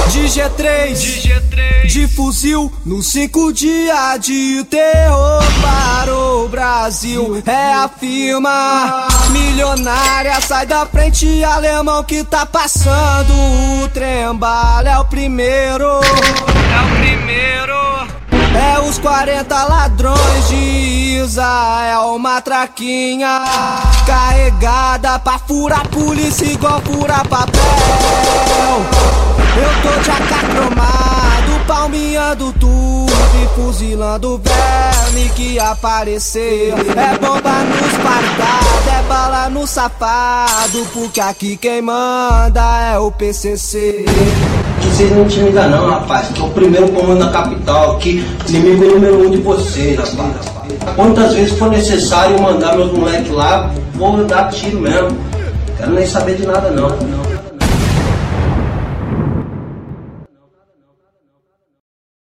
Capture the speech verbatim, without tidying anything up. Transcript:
De G três, de, G três. De fuzil, no cinco dias de terror para o Brasil. É a firma milionária, sai da frente, alemão que tá passando. O trem-bala é o primeiro, é o primeiro. É os quarenta ladrões de Israel, uma traquinha carregada pra furar polícia igual furar papel. Eu tô de A K cromado, palmeando tudo e fuzilando verme que aparecer. É bomba nos fardados, é bala no safado, porque aqui quem manda é o P C C. Que vocês não intimidam não, rapaz, que é o primeiro comando da capital, que inimigo número um de vocês, rapaz. Quantas vezes for necessário mandar meus moleques lá, vou dar tiro mesmo. Quero nem saber de nada não.